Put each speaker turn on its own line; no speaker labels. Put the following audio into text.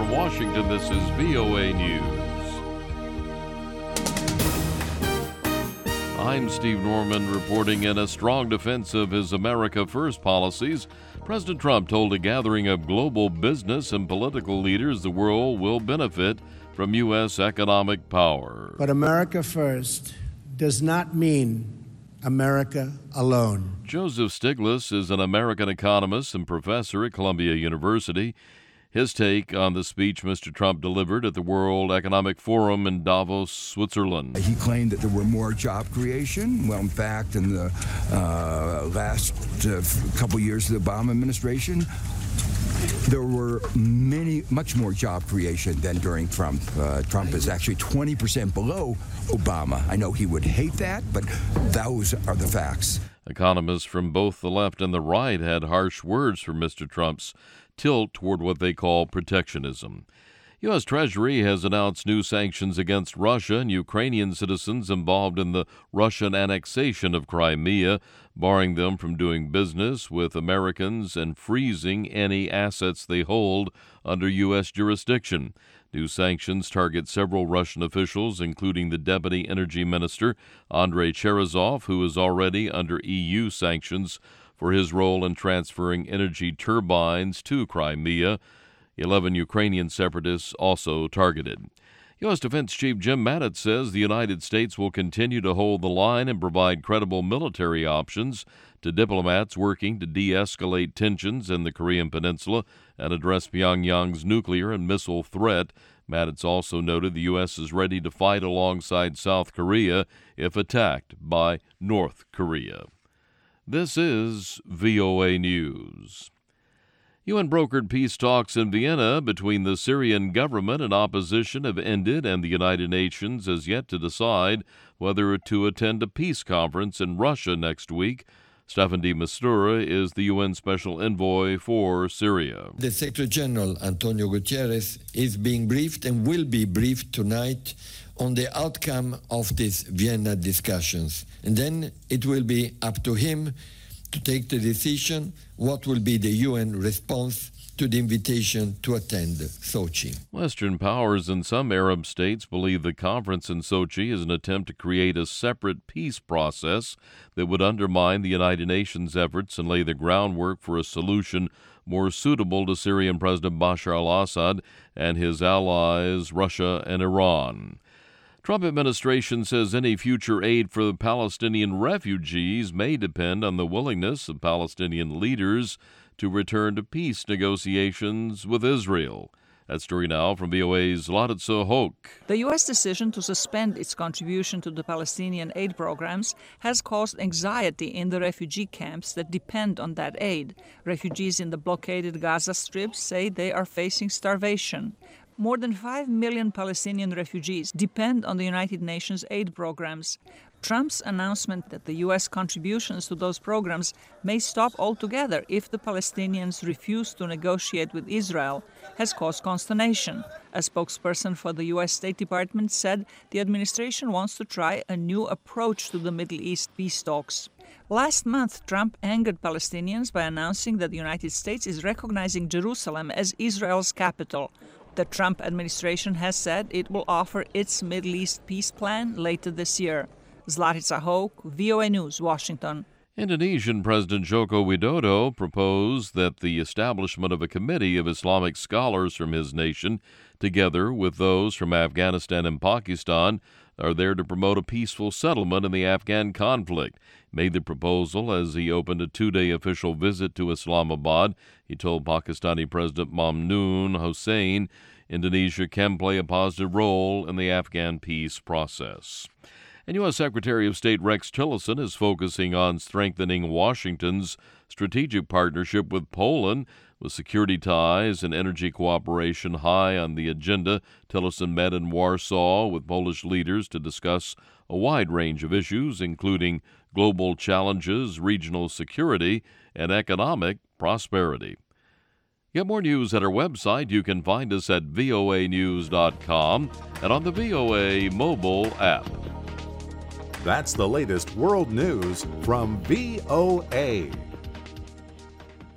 from Washington, this is VOA News. I'm Steve Norman reporting. In a strong defense of his America First policies, President Trump told a gathering of global business and political leaders the world will benefit from U.S. economic power.
But America First does not mean America alone.
Joseph Stiglitz is an American economist and professor at Columbia University. His take on the speech Mr. Trump delivered at the World Economic Forum in Davos, Switzerland.
He claimed that there were more job creation. Well, in fact, in the last couple years of the Obama administration, there were much more job creation than during Trump. Trump is actually 20% below Obama. I know he would hate that, but those are the facts.
Economists from both the left and the right had harsh words for Mr. Trump's tilt toward what they call protectionism. U.S. Treasury has announced new sanctions against Russia and Ukrainian citizens involved in the Russian annexation of Crimea, barring them from doing business with Americans and freezing any assets they hold under U.S. jurisdiction. New sanctions target several Russian officials, including the Deputy Energy Minister, Andrei Cherezov, who is already under EU sanctions for his role in transferring energy turbines to Crimea. 11 Ukrainian separatists also targeted. U.S. Defense Chief Jim Mattis says the United States will continue to hold the line and provide credible military options to diplomats working to de-escalate tensions in the Korean Peninsula and address Pyongyang's nuclear and missile threat. Mattis also noted the U.S. is ready to fight alongside South Korea if attacked by North Korea. This is VOA News. UN-brokered peace talks in Vienna between the Syrian government and opposition have ended, and the United Nations has yet to decide whether to attend a peace conference in Russia next week. Staffan de Mistura is the UN Special Envoy for Syria.
The Secretary General, Antonio Guterres, is being briefed and will be briefed tonight on the outcome of these Vienna discussions. And then it will be up to him to take the decision what will be the UN response to the invitation to attend Sochi.
Western powers and some Arab states believe the conference in Sochi is an attempt to create a separate peace process that would undermine the United Nations efforts and lay the groundwork for a solution more suitable to Syrian President Bashar al-Assad and his allies, Russia and Iran. Trump administration says any future aid for the Palestinian refugees may depend on the willingness of Palestinian leaders to return to peace negotiations with Israel. That story now from VOA's Laditsa Hoke.
The U.S. decision to suspend its contribution to the Palestinian aid programs has caused anxiety in the refugee camps that depend on that aid. Refugees in the blockaded Gaza Strip say they are facing starvation. More than 5 million Palestinian refugees depend on the United Nations aid programs. Trump's announcement that the U.S. contributions to those programs may stop altogether if the Palestinians refuse to negotiate with Israel has caused consternation. A spokesperson for the U.S. State Department said the administration wants to try a new approach to the Middle East peace talks. Last month, Trump angered Palestinians by announcing that the United States is recognizing Jerusalem as Israel's capital. The Trump administration has said it will offer its Middle East peace plan later this year. Zlatica Hoke, VOA News, Washington.
Indonesian President Joko Widodo proposed that the establishment of a committee of Islamic scholars from his nation, together with those from Afghanistan and Pakistan, are there to promote a peaceful settlement in the Afghan conflict. Made the proposal as he opened a 2-day official visit to Islamabad. He told Pakistani President Mamnoon Hossain Indonesia can play a positive role in the Afghan peace process. And U.S. Secretary of State Rex Tillerson is focusing on strengthening Washington's strategic partnership with Poland, with security ties and energy cooperation high on the agenda. Tillerson met in Warsaw with Polish leaders to discuss a wide range of issues, including global challenges, regional security, and economic prosperity. Get more news at our website. You can find us at voanews.com and on the VOA mobile app.
That's the latest world news from VOA.